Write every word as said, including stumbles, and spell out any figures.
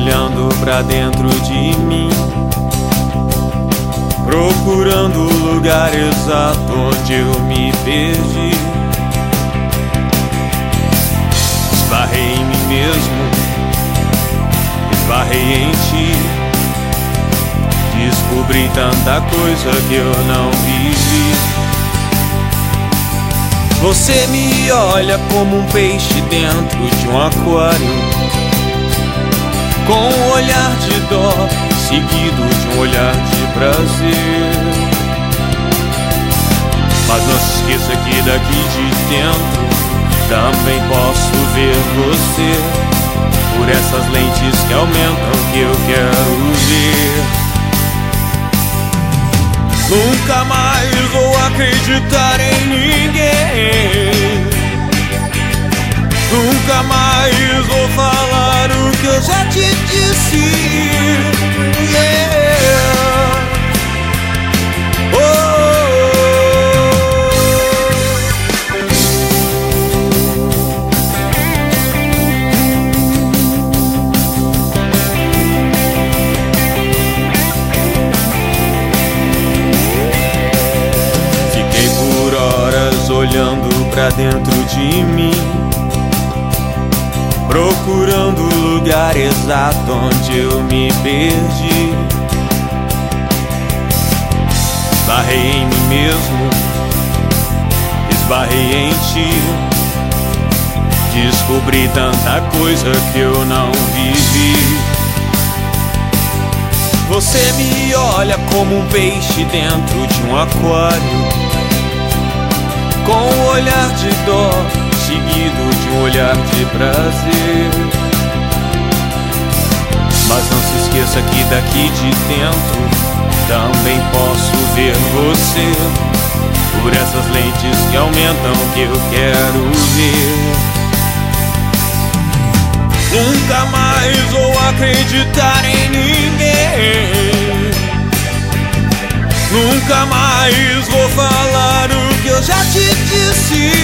olhando pra dentro de mim, procurando o lugar exato onde eu me perdi. Esbarrei em mim mesmo, esbarrei em ti. Descobri tanta coisa que eu não vivi. Você me olha como um peixe dentro de um aquário, com um olhar de dó seguido de um olhar de prazer. Mas não se esqueça que daqui de dentro também posso ver você, por essas lentes que aumentam o que eu quero ver. Nunca mais vou acreditar em ninguém, nunca mais vou falar o que eu já te disse. Yeah. Oh, fiquei por horas olhando pra dentro de mim, procurando o lugar exato onde eu me perdi. Esbarrei em mim mesmo, esbarrei em ti. Descobri tanta coisa que eu não vivi. Você me olha como um peixe dentro de um aquário, com um olhar de dó seguido de um olhar de prazer. Mas não se esqueça que daqui de dentro também posso ver você, por essas lentes que aumentam o que eu quero ver. Nunca mais vou acreditar em ninguém, nunca mais vou falar o que eu já te disse.